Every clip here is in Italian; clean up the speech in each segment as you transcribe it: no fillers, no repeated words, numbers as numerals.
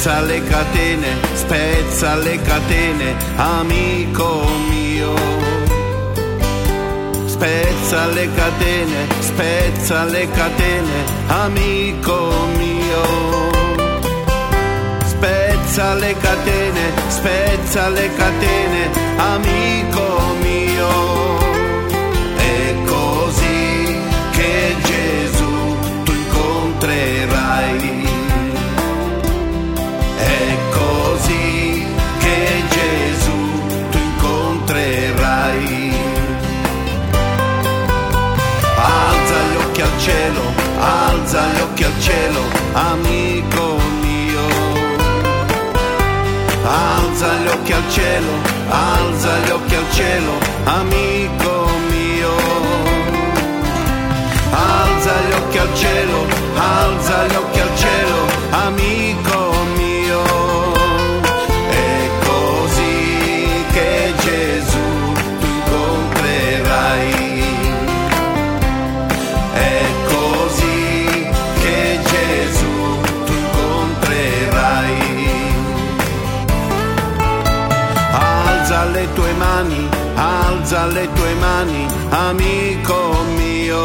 spezza le catene, amico mio. Spezza le catene, amico mio. Spezza le catene, amico mio. È così che Gesù tu incontrerai. È così che Gesù tu incontrerai. Alza gli occhi al cielo, alza gli occhi al cielo, amico mio. Alza gli occhi al cielo, alza gli occhi al cielo, amico mio. Alza gli occhi al cielo, alza gli occhi al cielo, amico mio. È così che Gesù tu incontrerai. È così che Gesù tu incontrerai. Alza le tue mani, alza le tue mani, amico mio.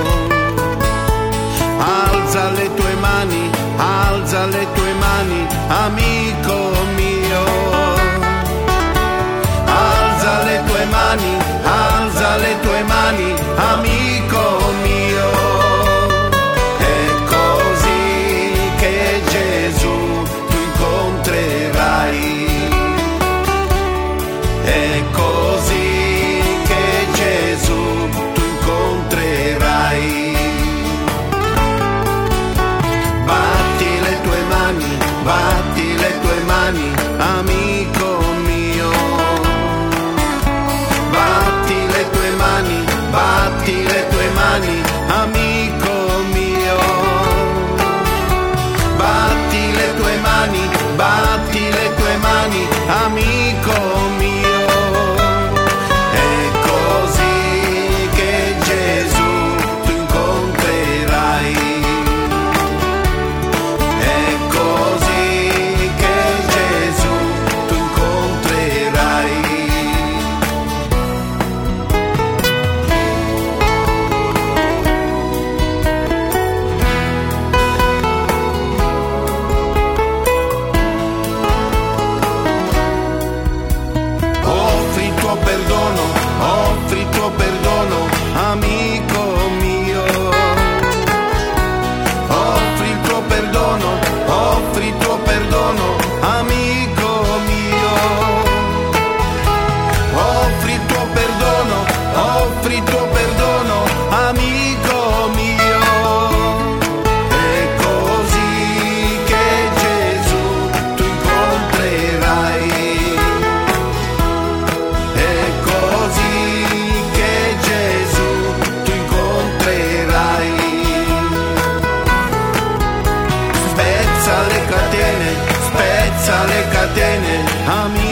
Alza le tue mani, alza le tue mani, amico mio. Alza le tue mani, alza le tue mani, amico mio. È così che Gesù tu incontrerai. È così che Gesù tu incontrerai. Batti le tue mani, amico mio. Batti le tue mani, amico mio. Batti le tue mani, amico mio. È così che Gesù tu incontrerai. È così che Gesù tu incontrerai. Offri il tuo perdono, amico mio. Offri il tuo perdono, amico mio. Offri il tuo perdono, amico mio. È così che Gesù tu incontrerai. È così che Gesù tu incontrerai. Spezza le catene, amico